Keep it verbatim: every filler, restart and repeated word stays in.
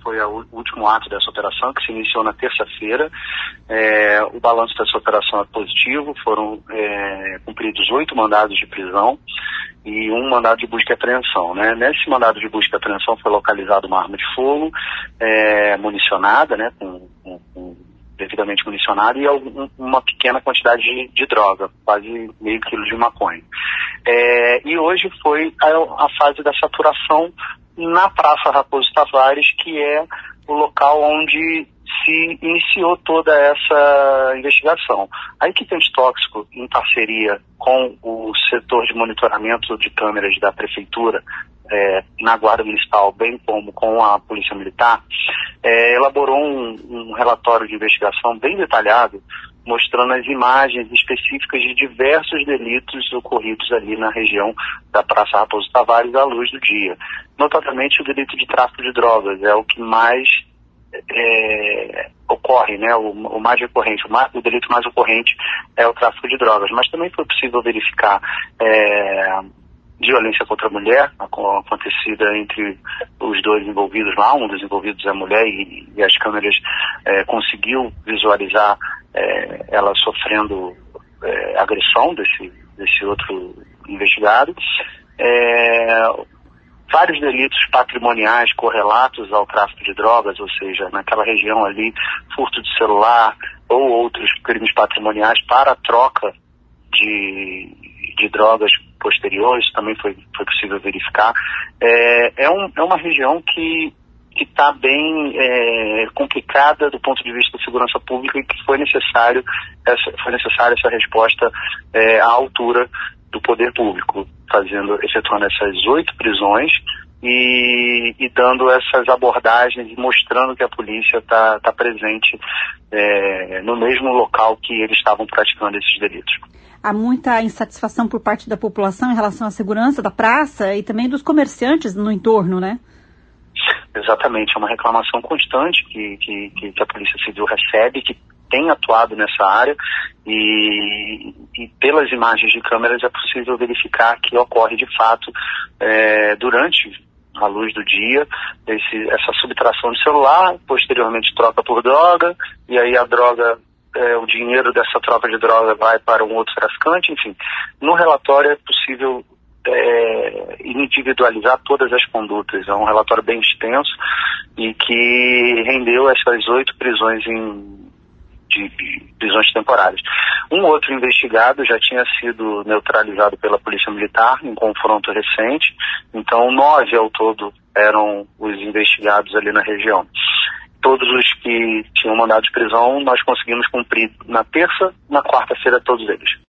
foi o último ato dessa operação, que se iniciou na terça-feira. É, o balanço dessa operação é positivo, foram é, cumpridos oito mandados de prisão e um mandado de busca e apreensão, né? Nesse mandado de busca e apreensão foi localizada uma arma de fogo, é, municionada, né, com, com, com devidamente municionada, e algum, uma pequena quantidade de, de droga, quase meio quilo de maconha. É, e hoje foi a, a fase da saturação na Praça Raposo Tavares, que é o local onde se iniciou toda essa investigação. A equipe antitóxico, em parceria com o setor de monitoramento de câmeras da Prefeitura, é, na Guarda Municipal, bem como com a Polícia Militar, é, elaborou um, um relatório de investigação bem detalhado, mostrando as imagens específicas de diversos delitos ocorridos ali na região da Praça Raposo Tavares à luz do dia. Notadamente o delito de tráfico de drogas é o que mais é, ocorre, né? O, o mais recorrente, o, mais, o delito mais ocorrente é o tráfico de drogas, mas também foi possível verificar é, violência contra a mulher, acontecida entre os dois envolvidos lá, um dos envolvidos é a mulher, e, e as câmeras é, conseguiu visualizar é, ela sofrendo é, agressão desse, desse outro investigado. É, vários delitos patrimoniais correlatos ao tráfico de drogas, ou seja, naquela região ali, furto de celular ou outros crimes patrimoniais para a troca de, de drogas posteriores, também foi, foi possível verificar. É, é, um, é uma região que que está bem é, complicada do ponto de vista da segurança pública, e que foi necessário essa, foi necessária essa resposta é, à altura do poder público, fazendo, efetuando essas oito prisões e, e dando essas abordagens, mostrando que a polícia está tá presente é, no mesmo local que eles estavam praticando esses delitos. Há muita insatisfação por parte da população em relação à segurança da praça e também dos comerciantes no entorno, né? Exatamente, é uma reclamação constante que, que, que a Polícia Civil recebe, que tem atuado nessa área, e, e pelas imagens de câmeras é possível verificar que ocorre de fato é, durante a luz do dia esse, essa subtração de celular, posteriormente troca por droga, e aí a droga, é, o dinheiro dessa troca de droga vai para um outro traficante, enfim. No relatório é possível É, individualizar todas as condutas. É um relatório bem extenso e que rendeu essas oito prisões em, de, de prisões temporárias. Um outro investigado já tinha sido neutralizado pela Polícia Militar em confronto recente, então nove ao todo eram os investigados ali na região. Todos os que tinham mandado de prisão nós conseguimos cumprir na terça, na quarta-feira todos eles.